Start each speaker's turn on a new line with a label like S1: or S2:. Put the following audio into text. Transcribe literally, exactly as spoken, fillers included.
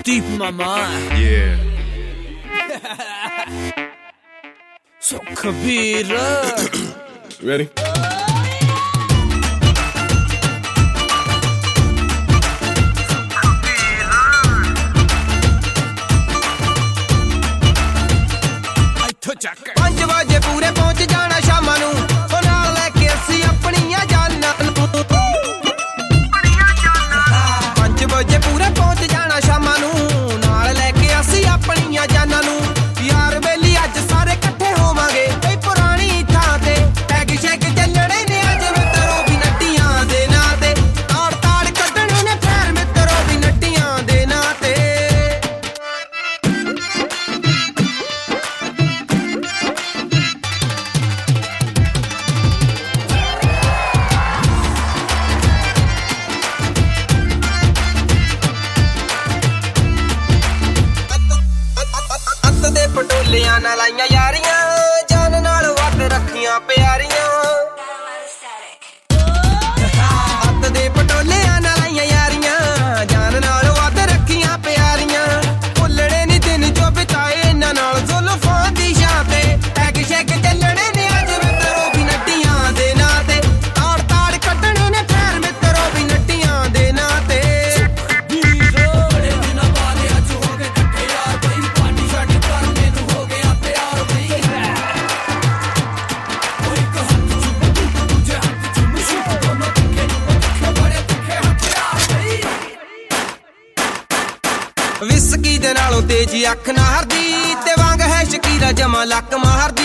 S1: deep in my mind.
S2: Yeah.
S1: So Kabira.
S2: Ready?
S3: ਪੰਜ ਵਜੇ ਪੂਰੇ ਪਹੁੰਚ ਜਾਣਾ ਸ਼ਾਮਾਂ ਨੂੰ ਉਹ ਨਾਲ ਲੈ ਕੇ ਅਸੀਂ ਆਪਣੀਆਂ ਜਾਨਾਂ ਨੂੰ ਪੰਜ ਵਜੇ ਪੂਰੇ ਪਹੁੰਚ ਜਾਣਾ ਸ਼ਾਮਾਂ ਨੂੰ ਨਾਲ ਲੈ ਕੇ ਅਸੀਂ ਆਪਣੀਆਂ ਜਾਨਾਂ ਨੂੰ ਯਾਰ ਵੇਲੀ ਅੱਜ ਸਾਰੇ ਇਕੱਠੇ ਹੋਵਾਂਗੇ ਕੋਈ ਪੁਰਾਣੀ ਥਾਂ ਤੇ ਪੈਗ ਸ਼ੈਗ ਚੱਲਣੇ ਨੇ ਅੱਜ ਮਿੱਤਰੋ ਵੀ ਨੱਟੀਆਂ ਦੇ ਨਾਂ ਤੇ ਤਾੜ ਤਾੜ ਕੱਢਣੇ ਨੇ ਫੇਰ ਮਿੱਤਰੋ ਵੀ ਨੱਟੀਆਂ ਦੇ ਨਾਂ ਤੇ ਦੇ ਪਟੋਲਿਆਂ ਨਾਲ ਆਈਆਂ ਯਾਰੀਆਂ ਜਾਨ ਨਾਲ ਵੱਧ ਰੱਖੀਆਂ ਪਿਆਰੀਆਂ ਹੱਥ ਦੇ ਪਟੋਲਿਆਂ ਨਾਲ ਆਈਆਂ ਯਾਰੀਆਂ ਜਾਨ ਨਾਲ ਵੱਧ ਰੱਖੀਆਂ ਪਿਆਰੀਆਂ ਭੁੱਲਣੇ ਨੀ ਦਿਨ ਜੋ ਬਿਤਾਏ ਇਹਨਾਂ ਨਾਲ ਜ਼ੁਲਫਾਂ ਦੀ ਛਾਂ ਤੇ ਐਗ ਸ਼ੈਗ ਚੱਲਣੇ ਨੇ ਅੱਜ ਮਿੱਤਰੋ ਵੀ ਨੱਟੀਆਂ ਦੇ ਨਾਂ ਤੇ ਤਾੜ ਤਾੜ ਕੱਢਣੇ ਨੇ ਫੇਰ ਮਿੱਤਰੋ ਵੀ ਨੱਟੀਆਂ ਦੇ ਨਾਂ ਤੇ ਵਿਸਕੀ ਦੇ ਨਾਲੋਂ ਤੇਜੀ ਅੱਖ ਨਾ ਹਰਦੀ ਤੇ ਵਾਂਗ ਹੈ ਸ਼ਕੀਰਾ ਜਮਾ ਲੱਕ ਮਾਰਦੀ